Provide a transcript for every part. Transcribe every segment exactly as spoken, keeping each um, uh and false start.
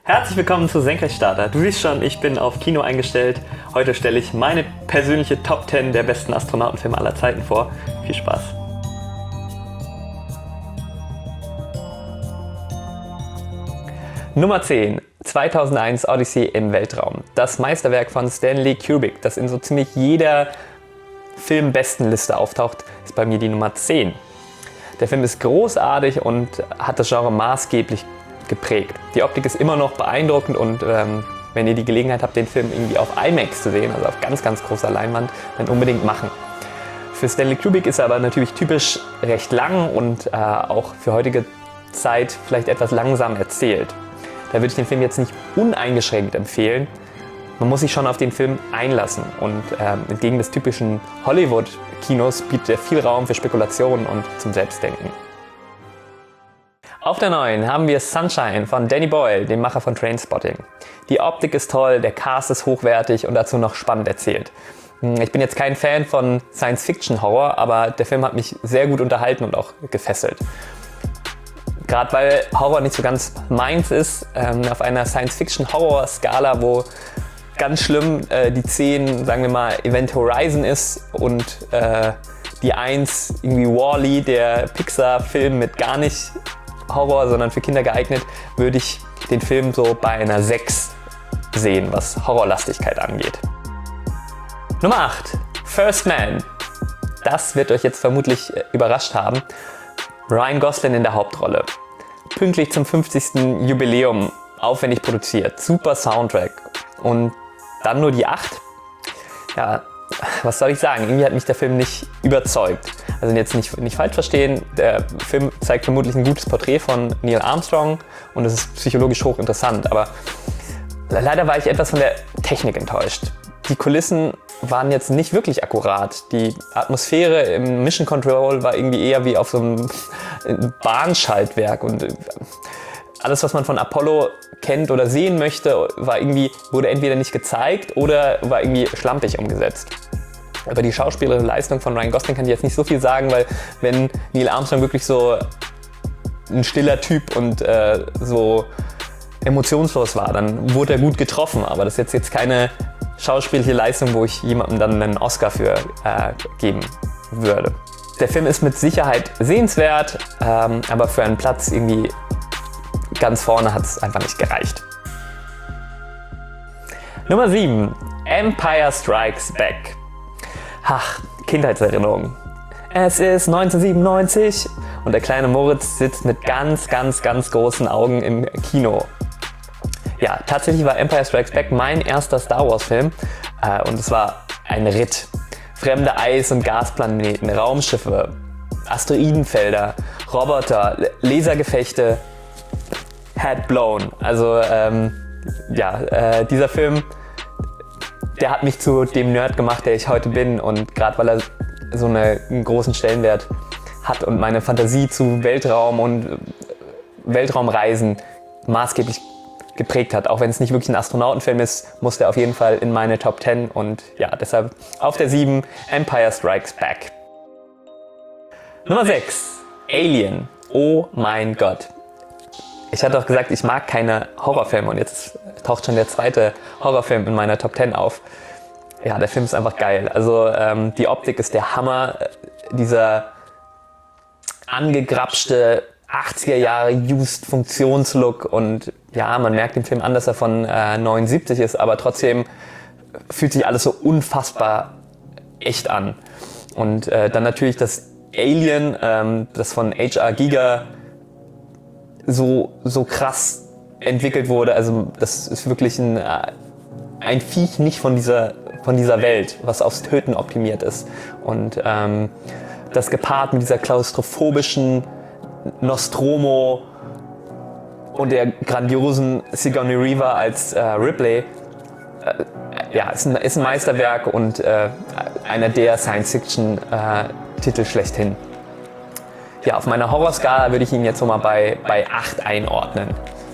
Herzlich willkommen zu Senkrechtstarter. Du siehst schon, ich bin auf Kino eingestellt. Heute stelle ich meine persönliche Top zehn der besten Astronautenfilme aller Zeiten vor. Viel Spaß! Nummer zehn. zweitausendeins Odyssey im Weltraum. Das Meisterwerk von Stanley Kubrick, das in so ziemlich jeder Filmbestenliste auftaucht, ist bei mir die Nummer zehn. Der Film ist großartig und hat das Genre maßgeblich geprägt. Die Optik ist immer noch beeindruckend und ähm, wenn ihr die Gelegenheit habt, den Film irgendwie auf IMAX zu sehen, also auf ganz, ganz großer Leinwand, dann unbedingt machen. Für Stanley Kubrick ist er aber natürlich typisch recht lang und äh, auch für heutige Zeit vielleicht etwas langsam erzählt. Da würde ich den Film jetzt nicht uneingeschränkt empfehlen. Man muss sich schon auf den Film einlassen und äh, entgegen des typischen Hollywood-Kinos bietet er viel Raum für Spekulationen und zum Selbstdenken. Auf der neun haben wir Sunshine von Danny Boyle, dem Macher von Trainspotting. Die Optik ist toll, der Cast ist hochwertig und dazu noch spannend erzählt. Ich bin jetzt kein Fan von Science-Fiction-Horror, aber der Film hat mich sehr gut unterhalten und auch gefesselt. Gerade weil Horror nicht so ganz meins ist, ähm, auf einer Science-Fiction-Horror-Skala, wo ganz schlimm äh, die zehn, sagen wir mal, Event Horizon ist und äh, die eins irgendwie Wall-E, der Pixar-Film mit gar nicht Horror, sondern für Kinder geeignet, würde ich den Film so bei einer sechs sehen, was Horrorlastigkeit angeht. Nummer acht. First Man. Das wird euch jetzt vermutlich überrascht haben. Ryan Gosling in der Hauptrolle. Pünktlich zum fünfzigsten Jubiläum, aufwendig produziert, super Soundtrack und dann nur die acht. Ja, was soll ich sagen? Irgendwie hat mich der Film nicht überzeugt. Also jetzt nicht, nicht falsch verstehen, der Film zeigt vermutlich ein gutes Porträt von Neil Armstrong und es ist psychologisch hochinteressant, aber leider war ich etwas von der Technik enttäuscht. Die Kulissen waren jetzt nicht wirklich akkurat. Die Atmosphäre im Mission Control war irgendwie eher wie auf so einem Bahnschaltwerk und alles, was man von Apollo kennt oder sehen möchte, war irgendwie, wurde entweder nicht gezeigt oder war irgendwie schlampig umgesetzt. Über die schauspielerische Leistung von Ryan Gosling kann ich jetzt nicht so viel sagen, weil wenn Neil Armstrong wirklich so ein stiller Typ und äh, so emotionslos war, dann wurde er gut getroffen. Aber das ist jetzt, jetzt keine schauspielerische Leistung, wo ich jemandem dann einen Oscar für äh, geben würde. Der Film ist mit Sicherheit sehenswert, ähm, aber für einen Platz irgendwie ganz vorne hat es einfach nicht gereicht. Nummer sieben. Empire Strikes Back. Ach, Kindheitserinnerungen. Es ist neunzehnhundertsiebenundneunzig und der kleine Moritz sitzt mit ganz, ganz, ganz großen Augen im Kino. Ja, tatsächlich war Empire Strikes Back mein erster Star Wars Film äh, und es war ein Ritt. Fremde Eis- und Gasplaneten, Raumschiffe, Asteroidenfelder, Roboter, Lasergefechte, head blown. Also ähm, ja, äh, dieser Film, der hat mich zu dem Nerd gemacht, der ich heute bin und gerade weil er so eine, einen großen Stellenwert hat und meine Fantasie zu Weltraum und Weltraumreisen maßgeblich geprägt hat. Auch wenn es nicht wirklich ein Astronautenfilm ist, muss der auf jeden Fall in meine Top zehn und ja, deshalb auf der sieben Empire Strikes Back. Nummer sechs. Alien. Oh mein Gott. Ich hatte auch gesagt, ich mag keine Horrorfilme und jetzt taucht schon der zweite Horrorfilm in meiner Top zehn auf. Ja, der Film ist einfach geil. Also ähm, die Optik ist der Hammer. Dieser angegrapschte achtziger Jahre used Funktionslook und ja, man merkt im Film an, dass er von äh, neunundsiebzig ist, aber trotzdem fühlt sich alles so unfassbar echt an. Und äh, dann natürlich das Alien, ähm, das von H R Giger so, so krass entwickelt wurde. Also das ist wirklich ein, ein Viech nicht von dieser, von dieser Welt, was aufs Töten optimiert ist. Und ähm, das gepaart mit dieser klaustrophobischen Nostromo und der grandiosen Sigourney Weaver als äh, Ripley, äh, ja, ist ein, ist ein Meisterwerk und äh, einer der Science-Fiction-Titel schlechthin. Ja, auf meiner Horrorskala würde ich ihn jetzt so mal bei, bei acht einordnen.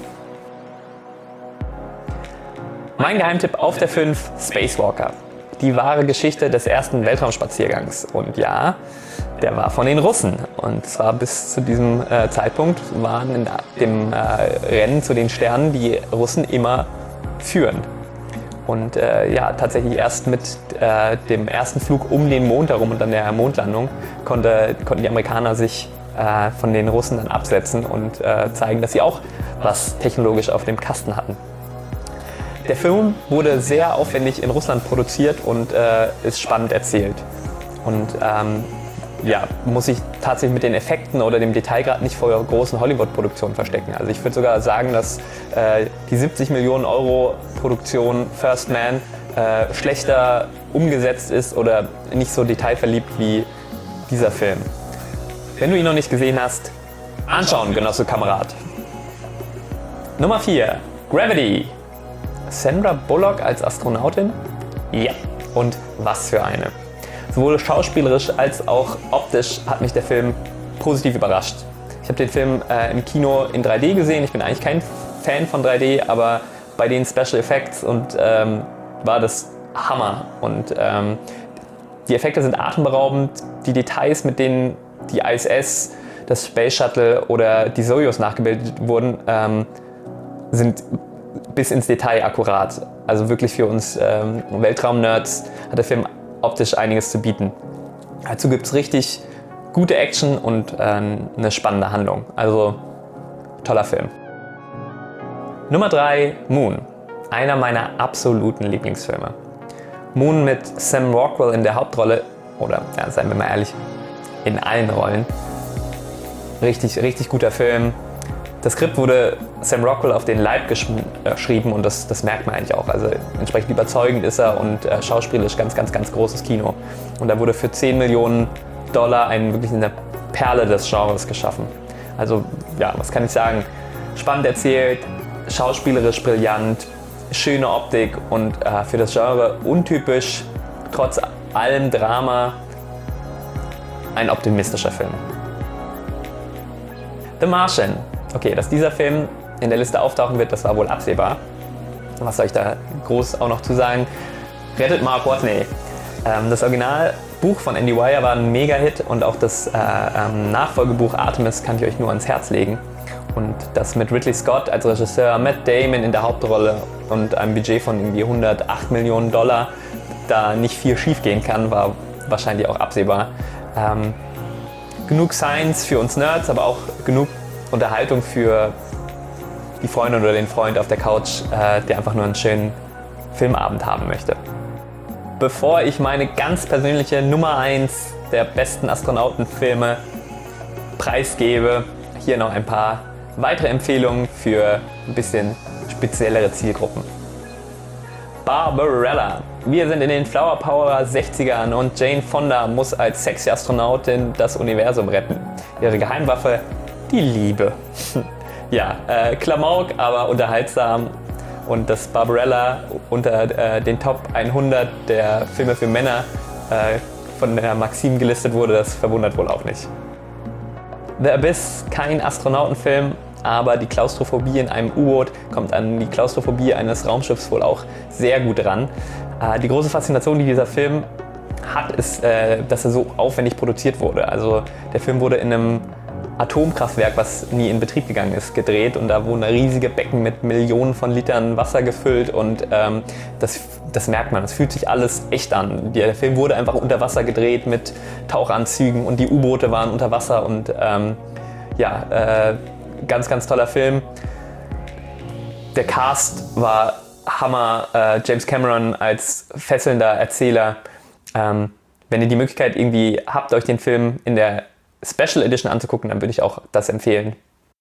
Mein Geheimtipp auf der fünf, Spacewalker. Die wahre Geschichte des ersten Weltraumspaziergangs. Und ja, der war von den Russen. Und zwar bis zu diesem äh, Zeitpunkt waren in dem äh, Rennen zu den Sternen die Russen immer führend. Und äh, ja, tatsächlich erst mit äh, dem ersten Flug um den Mond herum und dann der Mondlandung konnte, konnten die Amerikaner sich äh, von den Russen dann absetzen und äh, zeigen, dass sie auch was technologisch auf dem Kasten hatten. Der Film wurde sehr aufwendig in Russland produziert und äh, ist spannend erzählt. Und ähm, ja, muss sich tatsächlich mit den Effekten oder dem Detailgrad nicht vor großen Hollywood-Produktionen verstecken. Also ich würde sogar sagen, dass äh, die siebzig Millionen Euro Produktion First Man äh, schlechter umgesetzt ist oder nicht so detailverliebt wie dieser Film. Wenn du ihn noch nicht gesehen hast, anschauen, Genosse Kamerad. Nummer vier. Gravity. Sandra Bullock als Astronautin? Ja. Und was für eine. Sowohl schauspielerisch als auch optisch hat mich der Film positiv überrascht. Ich habe den Film äh, im Kino in drei D gesehen. Ich bin eigentlich kein Fan von drei D, aber bei den Special Effects und ähm, war das Hammer. Und ähm, die Effekte sind atemberaubend. Die Details, mit denen die I S S, das Space Shuttle oder die Soyuz nachgebildet wurden, ähm, sind bis ins Detail akkurat. Also wirklich für uns ähm, Weltraum-Nerds hat der Film optisch einiges zu bieten. Dazu gibt es richtig gute Action und äh, eine spannende Handlung. Also toller Film. Nummer drei. Moon. Einer meiner absoluten Lieblingsfilme. Moon mit Sam Rockwell in der Hauptrolle, oder ja, seien wir mal ehrlich, in allen Rollen. Richtig, richtig guter Film. Das Skript wurde Sam Rockwell auf den Leib geschrieben und das, das merkt man eigentlich auch. Also entsprechend überzeugend ist er und äh, schauspielerisch ganz, ganz, ganz großes Kino. Und da wurde für zehn Millionen Dollar ein, wirklich eine Perle des Genres geschaffen. Also ja, was kann ich sagen? Spannend erzählt, schauspielerisch brillant, schöne Optik und äh, für das Genre untypisch, trotz allem Drama, ein optimistischer Film. The Martian. Okay, dass dieser Film in der Liste auftauchen wird, das war wohl absehbar. Was soll ich da groß auch noch zu sagen? Rettet Mark Watney. Ähm, das Originalbuch von Andy Weir war ein Mega-Hit und auch das äh, ähm, Nachfolgebuch Artemis kann ich euch nur ans Herz legen. Und das mit Ridley Scott als Regisseur, Matt Damon in der Hauptrolle und einem Budget von irgendwie hundertacht Millionen Dollar, da nicht viel schief gehen kann, war wahrscheinlich auch absehbar. Ähm, genug Science für uns Nerds, aber auch genug Unterhaltung für die Freundin oder den Freund auf der Couch, äh, der einfach nur einen schönen Filmabend haben möchte. Bevor ich meine ganz persönliche Nummer eins der besten Astronautenfilme preisgebe, hier noch ein paar weitere Empfehlungen für ein bisschen speziellere Zielgruppen. Barbarella. Wir sind in den Flower Power sechzigern und Jane Fonda muss als sexy Astronautin das Universum retten. Ihre Geheimwaffe: die Liebe. Ja, äh, Klamauk, aber unterhaltsam. Und dass Barbarella unter äh, den Top hundert der Filme für Männer äh, von der Maxim gelistet wurde, das verwundert wohl auch nicht. The Abyss, kein Astronautenfilm, aber die Klaustrophobie in einem U-Boot kommt an die Klaustrophobie eines Raumschiffs wohl auch sehr gut ran. Äh, die große Faszination, die dieser Film hat, ist, äh, dass er so aufwendig produziert wurde. Also der Film wurde in einem Atomkraftwerk, was nie in Betrieb gegangen ist, gedreht und da wurden riesige Becken mit Millionen von Litern Wasser gefüllt und ähm, das, das merkt man, es fühlt sich alles echt an. Der Film wurde einfach unter Wasser gedreht mit Tauchanzügen und die U-Boote waren unter Wasser und ähm, ja, äh, ganz, ganz toller Film. Der Cast war Hammer, äh, James Cameron als fesselnder Erzähler. Ähm, wenn ihr die Möglichkeit irgendwie habt, euch den Film in der Special Edition anzugucken, dann würde ich auch das empfehlen.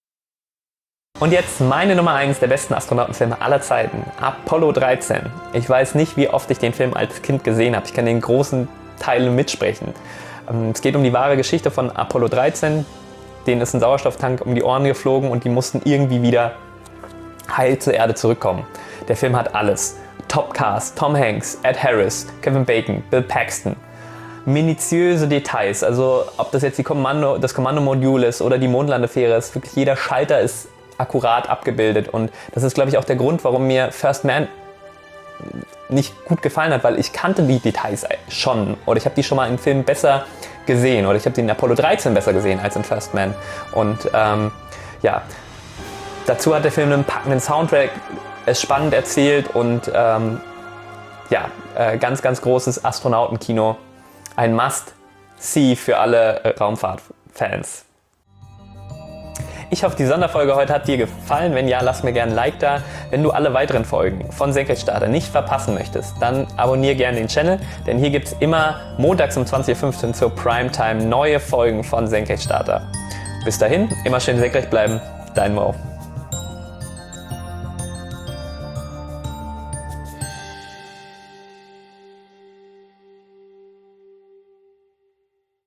Und jetzt meine Nummer eins der besten Astronautenfilme aller Zeiten, Apollo dreizehn. Ich weiß nicht, wie oft ich den Film als Kind gesehen habe. Ich kann den großen Teilen mitsprechen. Es geht um die wahre Geschichte von Apollo dreizehn. Denen ist ein Sauerstofftank um die Ohren geflogen und die mussten irgendwie wieder heil zur Erde zurückkommen. Der Film hat alles. Top-Cast, Tom Hanks, Ed Harris, Kevin Bacon, Bill Paxton. Minutiöse Details, also ob das jetzt die Kommando, das Kommandomodul ist oder die Mondlandefähre ist, wirklich jeder Schalter ist akkurat abgebildet und das ist, glaube ich, auch der Grund, warum mir First Man nicht gut gefallen hat, weil ich kannte die Details schon oder ich habe die schon mal im Film besser gesehen oder ich habe den in Apollo dreizehn besser gesehen als in First Man. Und ähm, ja, dazu hat der Film einen packenden Soundtrack, ist spannend erzählt und ähm, ja, äh, ganz, ganz großes Astronautenkino. Ein Must-See für alle äh, Raumfahrtfans. Ich hoffe, die Sonderfolge heute hat dir gefallen. Wenn ja, lass mir gerne ein Like da. Wenn du alle weiteren Folgen von Senkrechtstarter nicht verpassen möchtest, dann abonniere gerne den Channel, denn hier gibt es immer montags um zwanzig Uhr fünfzehn zur Primetime neue Folgen von Senkrechtstarter. Bis dahin, immer schön senkrecht bleiben. Dein Mo.